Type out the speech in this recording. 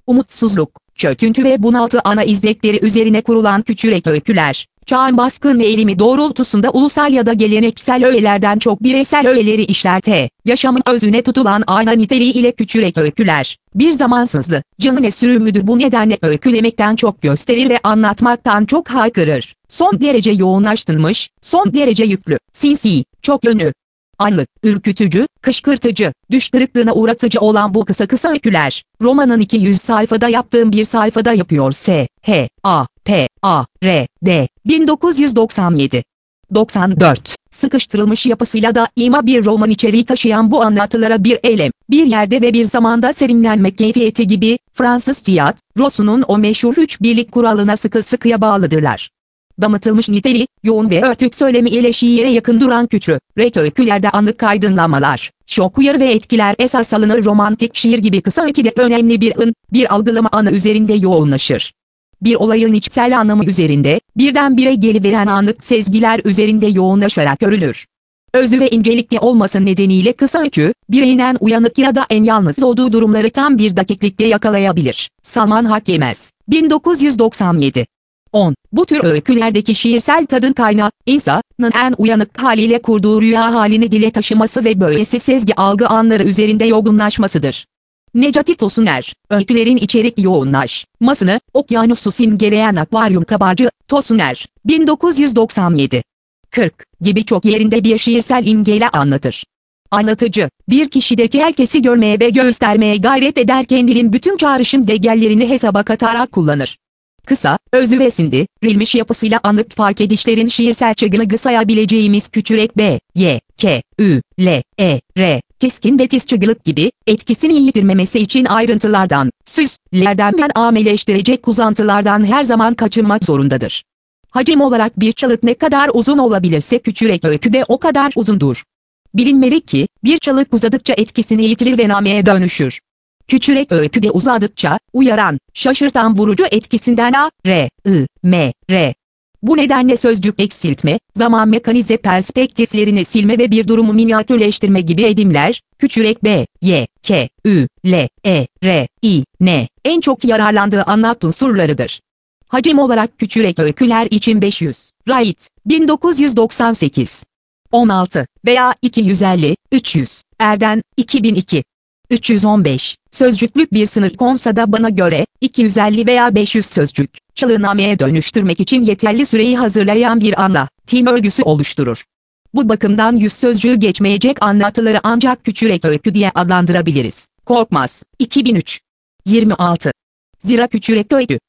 umutsuzluk, çöküntü ve bunaltı ana izlekleri üzerine kurulan küçürek öyküler, çağın baskın eğilimi doğrultusunda ulusal ya da geleneksel öğelerden çok bireysel öğeleri işler. Yaşamın özüne tutulan ayna niteliği ile küçürek öyküler, bir zamansızlı, canı ve sürümüdür. Bu nedenle öykülemekten çok gösterir ve anlatmaktan çok haykırır. Son derece yoğunlaştırılmış, son derece yüklü, sinsi, çok yönlü, anlık, ürkütücü, kışkırtıcı, düş kırıklığına uğratıcı olan bu kısa öyküler, romanın 200 sayfada yaptığım bir sayfada yapıyor. S. A. P. A. R. D. 1997. 94. Sıkıştırılmış yapısıyla da ima bir roman içeriği taşıyan bu anlatılara bir eylem, bir yerde ve bir zamanda serinlenme keyfiyeti gibi, Fransız tiyatrosunun o meşhur 3 birlik kuralına sıkıya bağlıdırlar. Damıtılmış niteliği, yoğun ve örtük söylemi ile şiire yakın duran küçürek öykülerde anlık aydınlamalar, şok uyarı ve etkiler esas alınır. Romantik şiir gibi kısa öyküde önemli bir algılama anı üzerinde yoğunlaşır. Bir olayın içsel anlamı üzerinde, birdenbire geliveren anlık sezgiler üzerinde yoğunlaşarak örülür. Özü ve incelikli olması nedeniyle kısa öykü, bireyin en uyanık ya da en yalnız olduğu durumları tam bir dakiklikte yakalayabilir. Salman Hakemez, 1997. 10. Bu tür öykülerdeki şiirsel tadın kaynağı, insanın en uyanık haliyle kurduğu rüya halini dile taşıması ve böylesi sezgi algı anları üzerinde yoğunlaşmasıdır. Necati Tosuner, öykülerin içerik yoğunlaşmasını, okyanusu simgeleyen akvaryum kabarcı, Tosuner, 1997. 40 gibi çok yerinde bir şiirsel imgeyle anlatır. Anlatıcı, bir kişideki herkesi görmeye ve göstermeye gayret ederken dilin bütün çağrışım degellerini hesaba katarak kullanır. Kısa, özü ve sindirilmiş yapısıyla anlık fark edişlerin şiirsel çıgını sayabileceğimiz küçürek B, Y, K, Ü, L, E, R, keskin ve tiz çıgılık gibi, etkisini yitirmemesi için ayrıntılardan, süslerden ve ameleştirecek uzantılardan her zaman kaçınmak zorundadır. Hacim olarak bir çalık ne kadar uzun olabilirse küçürek öykü de o kadar uzundur. Bilinmeli ki, bir çalık uzadıkça etkisini yitirir ve nameye dönüşür. Küçürek öyküde uzadıkça, uyaran, şaşırtan vurucu etkisinden R. Bu nedenle sözcük eksiltme, zaman mekanize perspektiflerini silme ve bir durumu minyatürleştirme gibi edimler, küçürek B, Y, K, Ü, L, E, R, I, N, en çok yararlandığı anlat unsurlarıdır. Hacim olarak küçürek öyküler için 500, Wright, 1998. 16 veya 250, 300, Erden, 2002. 315, sözcüklük bir sınır konsa da bana göre, 250 veya 500 sözcük, çalınameye dönüştürmek için yeterli süreyi hazırlayan bir anlatım örgüsü oluşturur. Bu bakımdan 100 sözcüğü geçmeyecek anlatıları ancak küçürek öykü diye adlandırabiliriz. Korkmaz, 2003. 26. Zira küçürek öykü,